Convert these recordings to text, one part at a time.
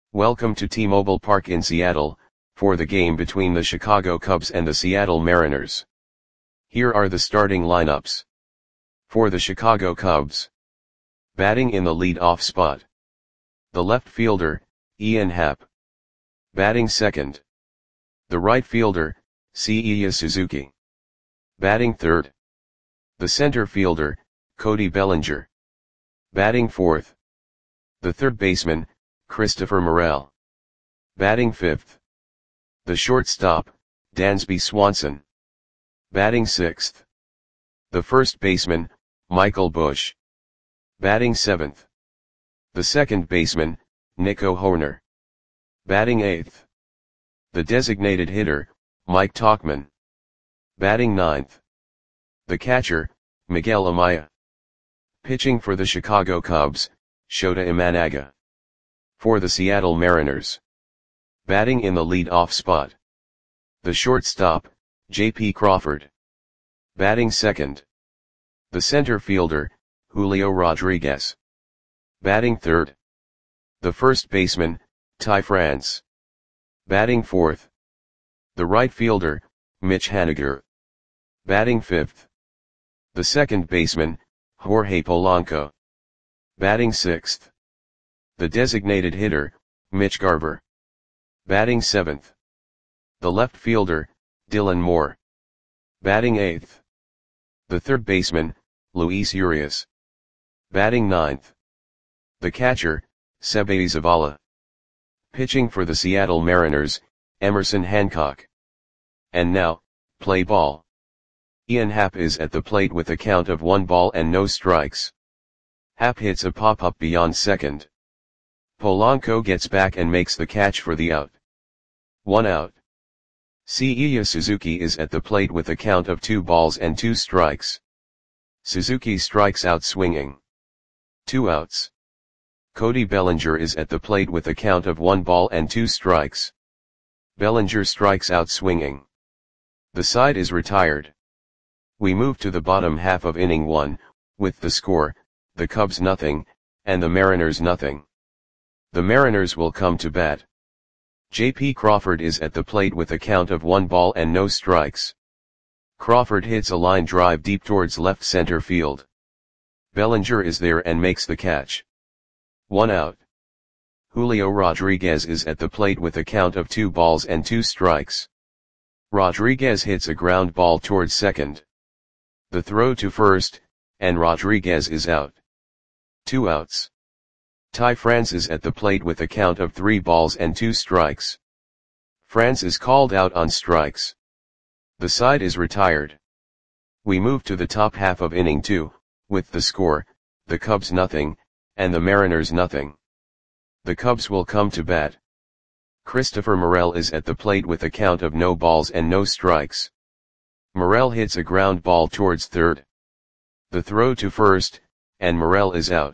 Welcome to T-Mobile Park in Seattle, for the game between the Chicago Cubs and the Seattle Mariners. Here are the starting lineups. For the Chicago Cubs. Batting in the lead-off spot. The left fielder, Ian Happ. Batting second. The right fielder, Seiya Suzuki. Batting third. The center fielder, Cody Bellinger. Batting fourth. The third baseman, Christopher Morel. Batting fifth. The shortstop, Dansby Swanson. Batting sixth. The first baseman, Michael Busch. Batting seventh. The second baseman, Nico Hoerner. Batting eighth. The designated hitter, Mike Tauchman. Batting ninth. The catcher, Miguel Amaya. Pitching for the Chicago Cubs, Shota Imanaga. For the Seattle Mariners. Batting in the lead-off spot. The shortstop, J.P. Crawford. Batting second. The center fielder, Julio Rodriguez. Batting third. The first baseman, Ty France. Batting fourth. The right fielder, Mitch Haniger. Batting fifth. The second baseman, Jorge Polanco. Batting sixth. The designated hitter, Mitch Garver. Batting seventh. The left fielder, Dylan Moore. Batting eighth. The third baseman, Luis Urias. Batting ninth. The catcher, Seby Zavala. Pitching for the Seattle Mariners, Emerson Hancock. And now, play ball. Ian Happ is at the plate with a count of 1 ball and no strikes. Happ hits a pop-up beyond second. Polanco gets back and makes the catch for the out. 1 out. Seiya Suzuki is at the plate with a count of 2 balls and 2 strikes. Suzuki strikes out swinging. 2 outs. Cody Bellinger is at the plate with a count of 1 ball and 2 strikes. Bellinger strikes out swinging. The side is retired. We move to the bottom half of inning 1, with the score, the Cubs nothing, and the Mariners nothing. The Mariners will come to bat. J.P. Crawford is at the plate with a count of 1 ball and no strikes. Crawford hits a line drive deep towards left center field. Bellinger is there and makes the catch. 1 out. Julio Rodriguez is at the plate with a count of 2 balls and 2 strikes. Rodriguez hits a ground ball towards second. The throw to first, and Rodriguez is out. 2 outs. Ty France is at the plate with a count of 3 balls and 2 strikes. France is called out on strikes. The side is retired. We move to the top half of inning 2, with the score, the Cubs nothing, and the Mariners nothing. The Cubs will come to bat. Christopher Morel is at the plate with a count of no balls and no strikes. Morel hits a ground ball towards third. The throw to first, and Morel is out.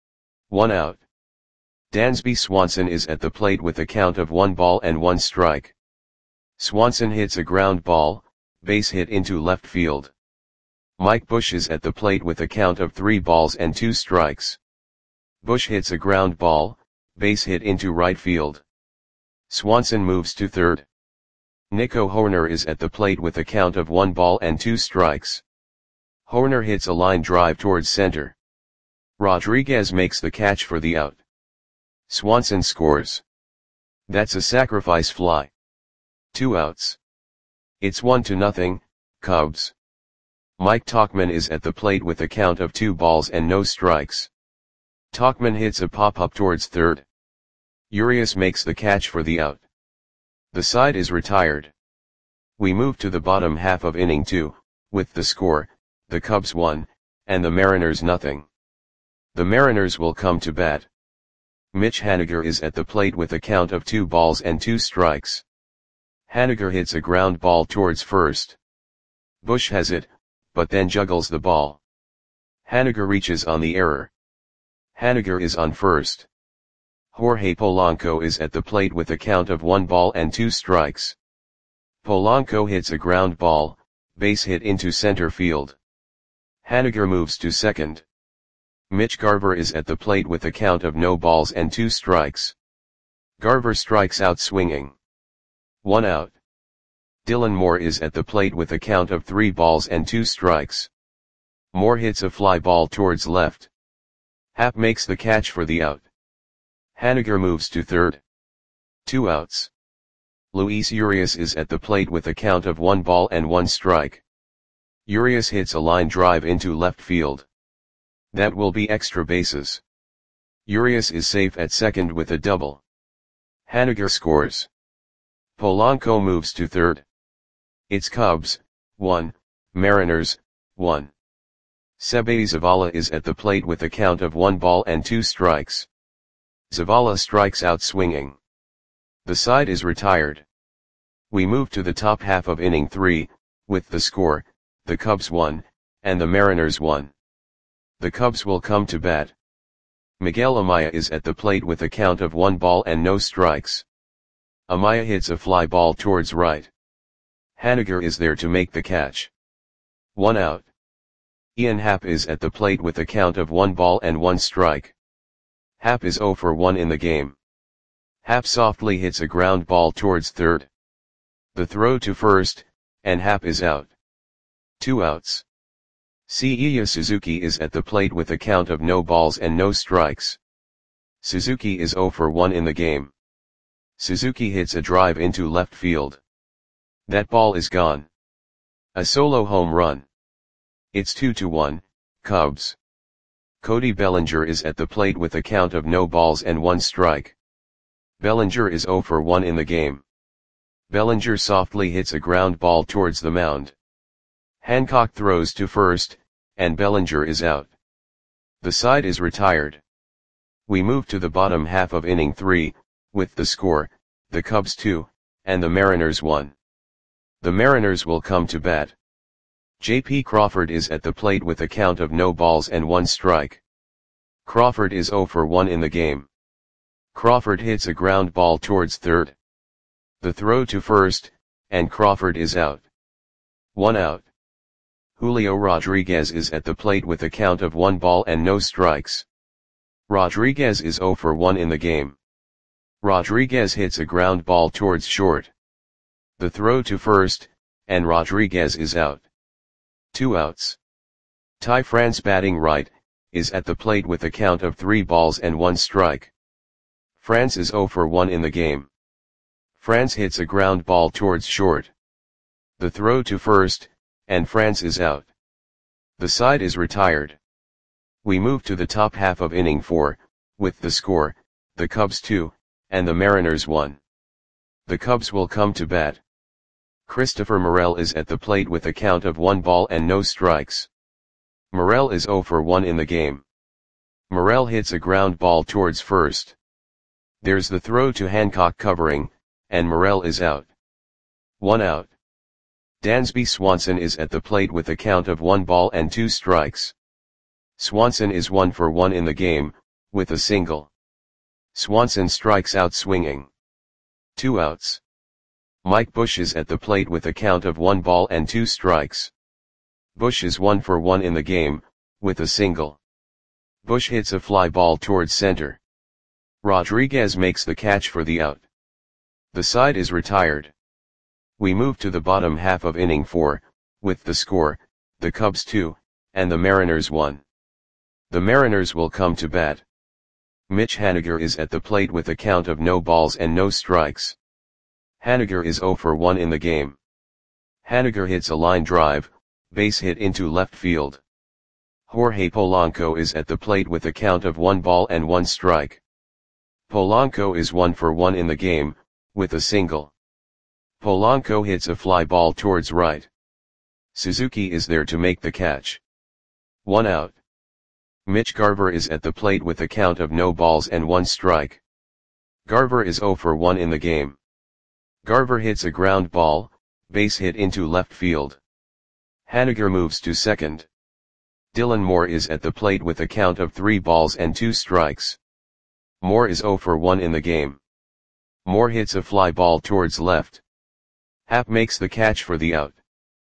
1 out. Dansby Swanson is at the plate with a count of 1 ball and 1 strike. Swanson hits a ground ball, base hit into left field. Mike Busch is at the plate with a count of 3 balls and 2 strikes. Busch hits a ground ball, base hit into right field. Swanson moves to third. Nico Hoerner is at the plate with a count of 1 ball and 2 strikes. Hoerner hits a line drive towards center. Rodriguez makes the catch for the out. Swanson scores. That's a sacrifice fly. 2 outs. It's 1-0, Cubs. Mike Tauchman is at the plate with a count of 2 balls and no strikes. Tauchman hits a pop-up towards third. Urias makes the catch for the out. The side is retired. We move to the bottom half of inning 2, with the score, the Cubs 1, and the Mariners nothing. The Mariners will come to bat. Mitch Haniger is at the plate with a count of 2 balls and 2 strikes. Haniger hits a ground ball towards first. Busch has it, but then juggles the ball. Haniger reaches on the error. Haniger is on first. Jorge Polanco is at the plate with a count of 1 ball and 2 strikes. Polanco hits a ground ball, base hit into center field. Haniger moves to second. Mitch Garver is at the plate with a count of no balls and 2 strikes. Garver strikes out swinging. 1 out. Dylan Moore is at the plate with a count of 3 balls and 2 strikes. Moore hits a fly ball towards left. Happ makes the catch for the out. Haniger moves to third. 2 outs. Luis Urias is at the plate with a count of 1 ball and 1 strike. Urias hits a line drive into left field. That will be extra bases. Urias is safe at second with a double. Haniger scores. Polanco moves to third. It's Cubs, 1, Mariners, 1. Seby Zavala is at the plate with a count of 1 ball and 2 strikes. Zavala strikes out swinging. The side is retired. We move to the top half of inning 3, with the score, the Cubs 1, and the Mariners 1. The Cubs will come to bat. Miguel Amaya is at the plate with a count of 1 ball and no strikes. Amaya hits a fly ball towards right. Haniger is there to make the catch. 1 out. Ian Happ is at the plate with a count of 1 ball and 1 strike. Happ is 0 for 1 in the game. Happ softly hits a ground ball towards third. The throw to first, and Happ is out. 2 outs. Seiya Suzuki is at the plate with a count of no balls and no strikes. Suzuki is 0 for 1 in the game. Suzuki hits a drive into left field. That ball is gone. A solo home run. It's 2-1, Cubs. Cody Bellinger is at the plate with a count of no balls and 1 strike. Bellinger is 0 for 1 in the game. Bellinger softly hits a ground ball towards the mound. Hancock throws to first, and Bellinger is out. The side is retired. We move to the bottom half of inning 3, with the score, the Cubs 2, and the Mariners 1. The Mariners will come to bat. J.P. Crawford is at the plate with a count of no balls and 1 strike. Crawford is 0 for 1 in the game. Crawford hits a ground ball towards third. The throw to first, and Crawford is out. 1 out. Julio Rodriguez is at the plate with a count of 1 ball and no strikes. Rodriguez is 0 for 1 in the game. Rodriguez hits a ground ball towards short. The throw to first, and Rodriguez is out. 2 outs. Ty France batting right, is at the plate with a count of 3 balls and 1 strike. France is 0 for 1 in the game. France hits a ground ball towards short. The throw to first, and France is out. The side is retired. We move to the top half of inning 4, with the score, the Cubs 2, and the Mariners 1. The Cubs will come to bat. Christopher Morel is at the plate with a count of 1 ball and no strikes. Morel is 0 for 1 in the game. Morel hits a ground ball towards first. There's the throw to Hancock covering, and Morel is out. 1 out. Dansby Swanson is at the plate with a count of 1 ball and 2 strikes. Swanson is 1 for 1 in the game, with a single. Swanson strikes out swinging. 2 outs. Mike Bush is at the plate with a count of 1 ball and 2 strikes. Bush is 1 for 1 in the game, with a single. Bush hits a fly ball towards center. Rodriguez makes the catch for the out. The side is retired. We move to the bottom half of inning 4, with the score, the Cubs 2, and the Mariners 1. The Mariners will come to bat. Mitch Haniger is at the plate with a count of no balls and no strikes. Haniger is 0 for 1 in the game. Haniger hits a line drive, base hit into left field. Jorge Polanco is at the plate with a count of 1 ball and 1 strike. Polanco is 1 for 1 in the game, with a single. Polanco hits a fly ball towards right. Suzuki is there to make the catch. 1 out. Mitch Garver is at the plate with a count of no balls and 1 strike. Garver is 0 for 1 in the game. Garver hits a ground ball, base hit into left field. Haniger moves to second. Dylan Moore is at the plate with a count of 3 balls and 2 strikes. Moore is 0 for 1 in the game. Moore hits a fly ball towards left. Happ makes the catch for the out.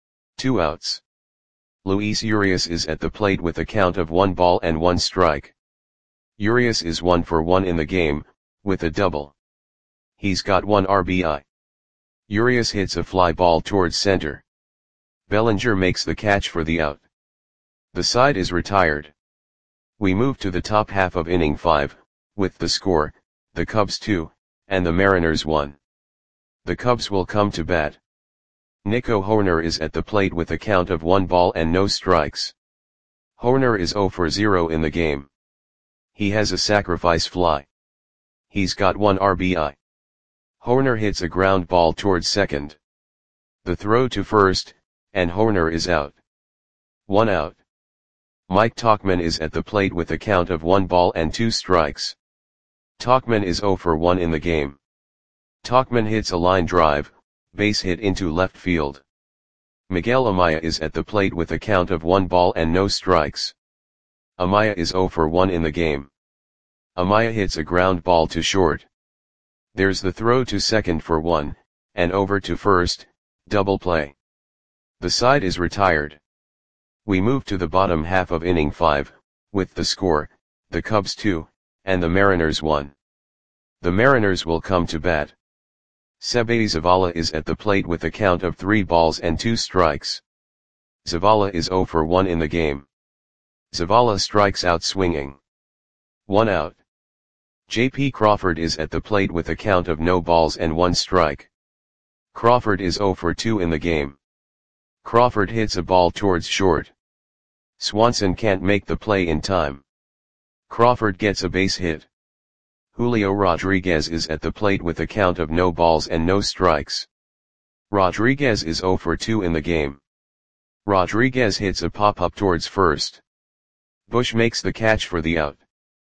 2 outs. Luis Urias is at the plate with a count of 1 ball and 1 strike. Urias is 1 for 1 in the game, with a double. He's got 1 RBI. Urias hits a fly ball towards center. Bellinger makes the catch for the out. The side is retired. We move to the top half of inning 5, with the score, the Cubs 2, and the Mariners 1. The Cubs will come to bat. Nico Hoerner is at the plate with a count of 1 ball and no strikes. Hoerner is 0 for 0 in the game. He has a sacrifice fly. He's got 1 RBI. Hoerner hits a ground ball towards second. The throw to first, and Hoerner is out. 1 out. Mike Tauchman is at the plate with a count of 1 ball and 2 strikes. Tauchman is 0 for 1 in the game. Tauchman hits a line drive, base hit into left field. Miguel Amaya is at the plate with a count of 1 ball and no strikes. Amaya is 0 for 1 in the game. Amaya hits a ground ball to short. There's the throw to second for 1, and over to first, double play. The side is retired. We move to the bottom half of inning 5, with the score, the Cubs 2, and the Mariners 1. The Mariners will come to bat. Seby Zavala is at the plate with a count of 3 balls and 2 strikes. Zavala is 0 for 1 in the game. Zavala strikes out swinging. 1 out. J.P. Crawford is at the plate with a count of no balls and 1 strike. Crawford is 0 for 2 in the game. Crawford hits a ball towards short. Swanson can't make the play in time. Crawford gets a base hit. Julio Rodriguez is at the plate with a count of no balls and no strikes. Rodriguez is 0 for 2 in the game. Rodriguez hits a pop-up towards first. Bush makes the catch for the out.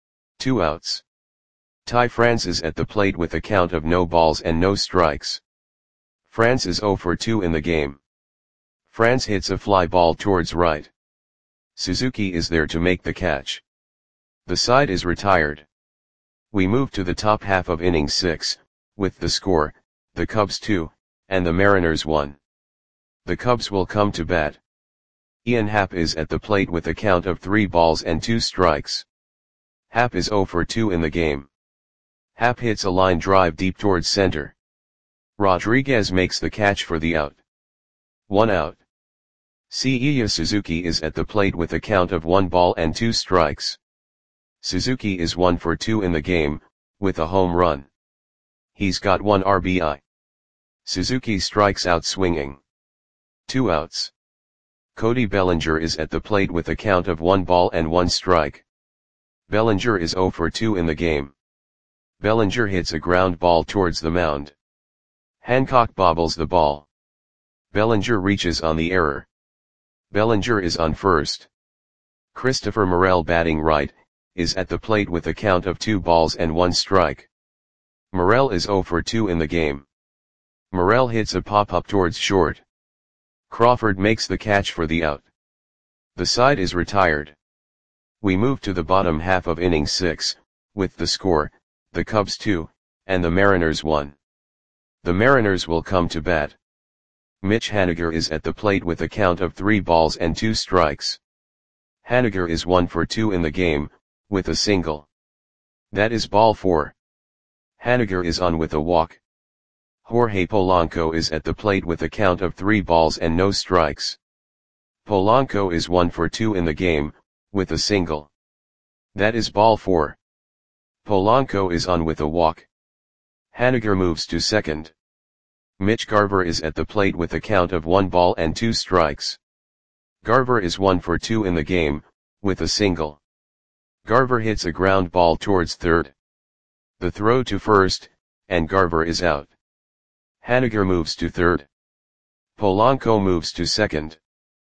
2 outs. Ty France is at the plate with a count of no balls and no strikes. France is 0 for 2 in the game. France hits a fly ball towards right. Suzuki is there to make the catch. The side is retired. We move to the top half of inning 6, with the score, the Cubs 2, and the Mariners 1. The Cubs will come to bat. Ian Happ is at the plate with a count of 3 balls and 2 strikes. Happ is 0 for 2 in the game. Happ hits a line drive deep towards center. Rodriguez makes the catch for the out. 1 out. Seiya Suzuki is at the plate with a count of 1 ball and 2 strikes. Suzuki is 1 for 2 in the game, with a home run. He's got 1 RBI. Suzuki strikes out swinging. 2 outs. Cody Bellinger is at the plate with a count of 1 ball and 1 strike. Bellinger is 0 for 2 in the game. Bellinger hits a ground ball towards the mound. Hancock bobbles the ball. Bellinger reaches on the error. Bellinger is on first. Christopher Morel batting right, is at the plate with a count of 2 balls and 1 strike. Morel is 0 for 2 in the game. Morel hits a pop-up towards short. Crawford makes the catch for the out. The side is retired. We move to the bottom half of inning 6, with the score, the Cubs 2, and the Mariners 1. The Mariners will come to bat. Mitch Haniger is at the plate with a count of 3 balls and 2 strikes. Haniger is 1 for 2 in the game, with a single. That is ball 4. Haniger is on with a walk. Jorge Polanco is at the plate with a count of 3 balls and no strikes. Polanco is 1 for 2 in the game, with a single. That is ball 4. Polanco is on with a walk. Haniger moves to second. Mitch Garver is at the plate with a count of 1 ball and 2 strikes. Garver is 1 for 2 in the game, with a single. Garver hits a ground ball towards third. The throw to first, and Garver is out. Haniger moves to third. Polanco moves to second.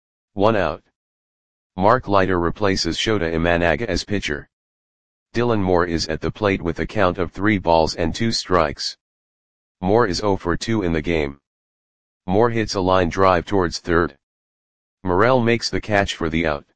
1 out. Mark Leiter replaces Shota Imanaga as pitcher. Dylan Moore is at the plate with a count of 3 balls and 2 strikes. Moore is 0 for 2 in the game. Moore hits a line drive towards third. Morel makes the catch for the out.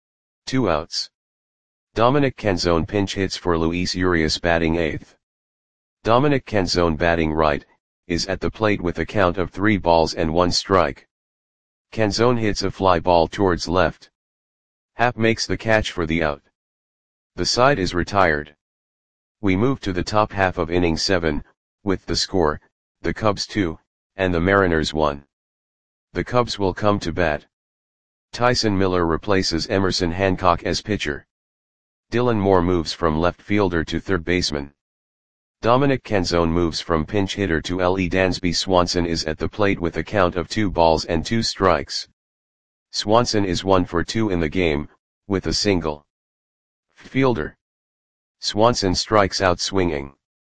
2 outs. Dominic Canzone pinch hits for Luis Urias batting 8th. Dominic Canzone batting right, is at the plate with a count of 3 balls and 1 strike. Canzone hits a fly ball towards left. Happ makes the catch for the out. The side is retired. We move to the top half of inning 7, with the score, the Cubs 2, and the Mariners 1. The Cubs will come to bat. Tyson Miller replaces Emerson Hancock as pitcher. Dylan Moore moves from left fielder to third baseman. Dominic Canzone moves from pinch hitter to LE. Dansby Swanson is at the plate with a count of 2 balls and 2 strikes. Swanson is 1 for 2 in the game, with a single. Fielder. Swanson strikes out swinging.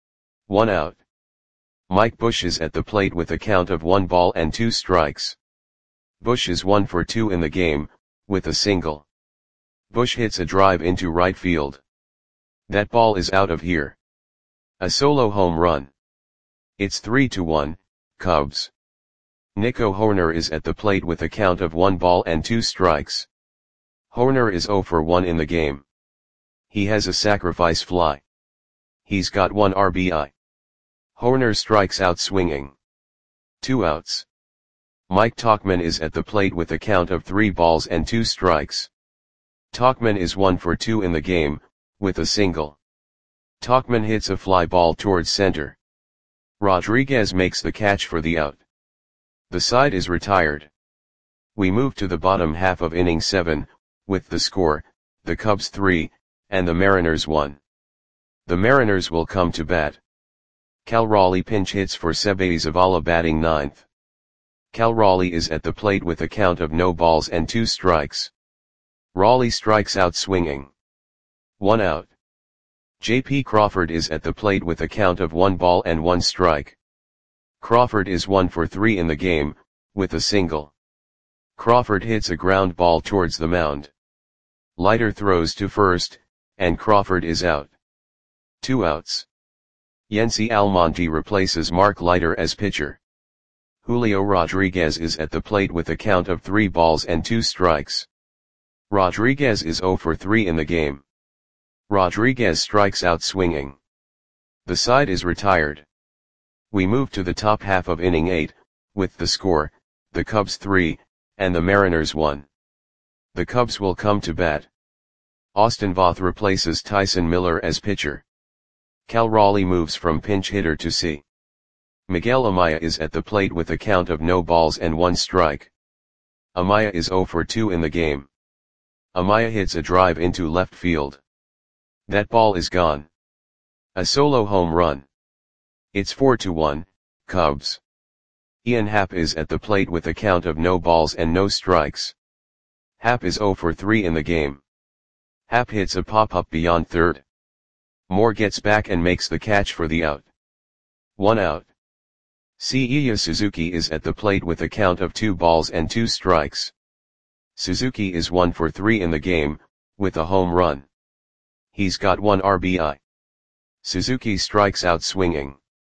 1 out. Mike Bush is at the plate with a count of 1 ball and 2 strikes. Bush is 1 for 2 in the game, with a single. Bush hits a drive into right field. That ball is out of here. A solo home run. It's 3-1, Cubs. Nico Hoerner is at the plate with a count of 1 ball and 2 strikes. Hoerner is 0 for 1 in the game. He has a sacrifice fly. He's got 1 RBI. Hoerner strikes out swinging. 2 outs. Mike Tauchman is at the plate with a count of 3 balls and 2 strikes. Tauchman is 1 for 2 in the game, with a single. Tauchman hits a fly ball towards center. Rodriguez makes the catch for the out. The side is retired. We move to the bottom half of inning 7, with the score, the Cubs 3, and the Mariners 1. The Mariners will come to bat. Cal Raleigh pinch hits for Sebe Zavala batting 9th. Cal Raleigh is at the plate with a count of no balls and 2 strikes. Raleigh strikes out swinging. 1 out. J.P. Crawford is at the plate with a count of 1 ball and 1 strike. Crawford is 1 for 3 in the game, with a single. Crawford hits a ground ball towards the mound. Leiter throws to first, and Crawford is out. 2 outs. Yency Almonte replaces Mark Leiter as pitcher. Julio Rodriguez is at the plate with a count of 3 balls and 2 strikes. Rodriguez is 0 for 3 in the game. Rodriguez strikes out swinging. The side is retired. We move to the top half of inning 8, with the score, the Cubs 3, and the Mariners 1. The Cubs will come to bat. Austin Voth replaces Tyson Miller as pitcher. Cal Raleigh moves from pinch hitter to C. Miguel Amaya is at the plate with a count of no balls and 1 strike. Amaya is 0 for 2 in the game. Amaya hits a drive into left field. That ball is gone. A solo home run. It's 4-1, Cubs. Ian Happ is at the plate with a count of no balls and no strikes. Happ is 0 for 3 in the game. Happ hits a pop-up beyond third. Moore gets back and makes the catch for the out. 1 out. Seiya Suzuki is at the plate with a count of 2 balls and 2 strikes. Suzuki is 1 for 3 in the game, with a home run. He's got 1 RBI. Suzuki strikes out swinging.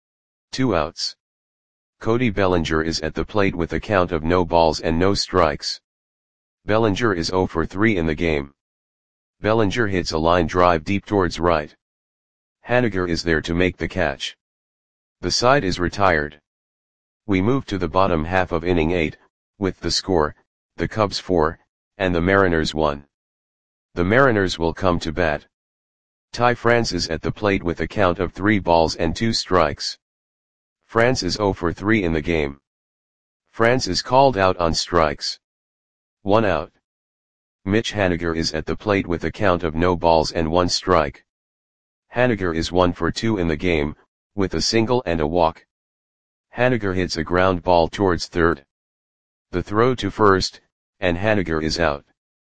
2 outs. Cody Bellinger is at the plate with a count of no balls and no strikes. Bellinger is 0 for 3 in the game. Bellinger hits a line drive deep towards right. Haniger is there to make the catch. The side is retired. We move to the bottom half of inning 8, with the score, the Cubs 4, and the Mariners 1. The Mariners will come to bat. Ty France is at the plate with a count of 3 balls and 2 strikes. France is 0 for 3 in the game. France is called out on strikes. 1 out. Mitch Haniger is at the plate with a count of no balls and 1 strike. Haniger is 1 for 2 in the game, with a single and a walk. Haniger hits a ground ball towards third. The throw to first, and Haniger is out.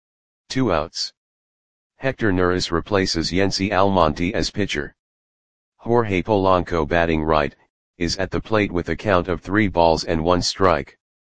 2 outs. Hector Neris replaces Yency Almonte as pitcher. Jorge Polanco batting right, is at the plate with a count of 3 balls and 1 strike.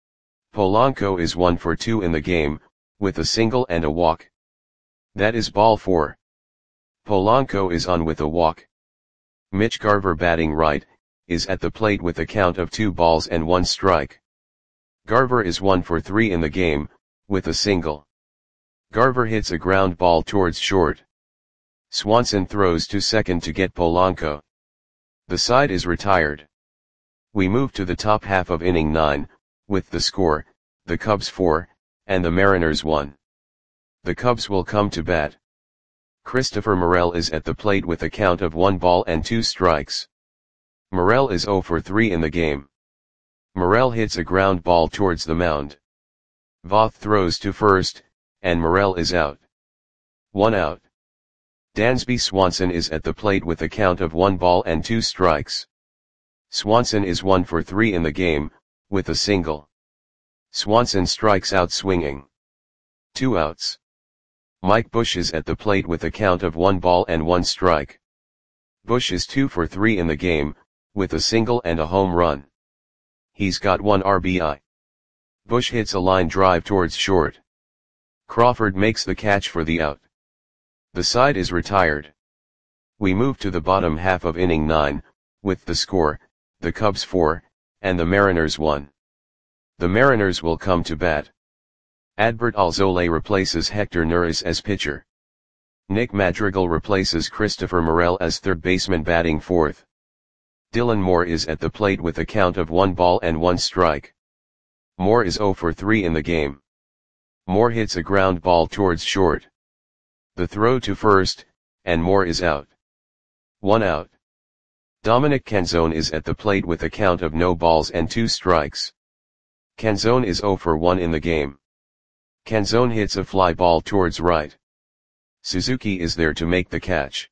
Polanco is 1 for 2 in the game, with a single and a walk. That is ball 4. Polanco is on with a walk. Mitch Garver batting right, is at the plate with a count of 2 balls and 1 strike. Garver is 1 for 3 in the game, with a single. Garver hits a ground ball towards short. Swanson throws to second to get Polanco. The side is retired. We move to the top half of inning 9, with the score, the Cubs 4, and the Mariners 1. The Cubs will come to bat. Christopher Morel is at the plate with a count of 1 ball and 2 strikes. Morel is 0 for 3 in the game. Morel hits a ground ball towards the mound. Voth throws to first, and Morel is out. 1 out. Dansby Swanson is at the plate with a count of 1 ball and 2 strikes. Swanson is 1 for 3 in the game, with a single. Swanson strikes out swinging. 2 outs. Mike Bush is at the plate with a count of 1 ball and 1 strike. Bush is 2 for 3 in the game, with a single and a home run. He's got 1 RBI. Bush hits a line drive towards short. Crawford makes the catch for the out. The side is retired. We move to the bottom half of inning 9, with the score, the Cubs 4, and the Mariners 1. The Mariners will come to bat. Adbert Alzolay replaces Hector Neris as pitcher. Nick Madrigal replaces Christopher Morel as third baseman batting fourth. Dylan Moore is at the plate with a count of 1 ball and 1 strike. Moore is 0 for 3 in the game. Moore hits a ground ball towards short. The throw to first, and Moore is out. 1 out. Dominic Canzone is at the plate with a count of no balls and 2 strikes. Canzone is 0 for 1 in the game. Canzone hits a fly ball towards right. Suzuki is there to make the catch.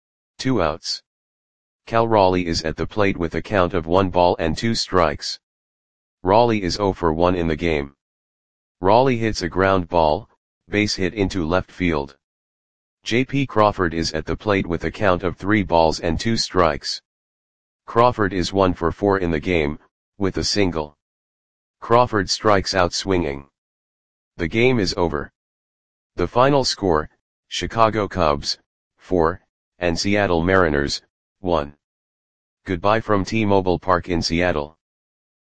2 outs. Cal Raleigh is at the plate with a count of 1 ball and 2 strikes. Raleigh is 0 for 1 in the game. Raleigh hits a ground ball, base hit into left field. J.P. Crawford is at the plate with a count of 3 balls and 2 strikes. Crawford is 1 for 4 in the game, with a single. Crawford strikes out swinging. The game is over. The final score, Chicago Cubs, 4, and Seattle Mariners, 1. Goodbye from T-Mobile Park in Seattle.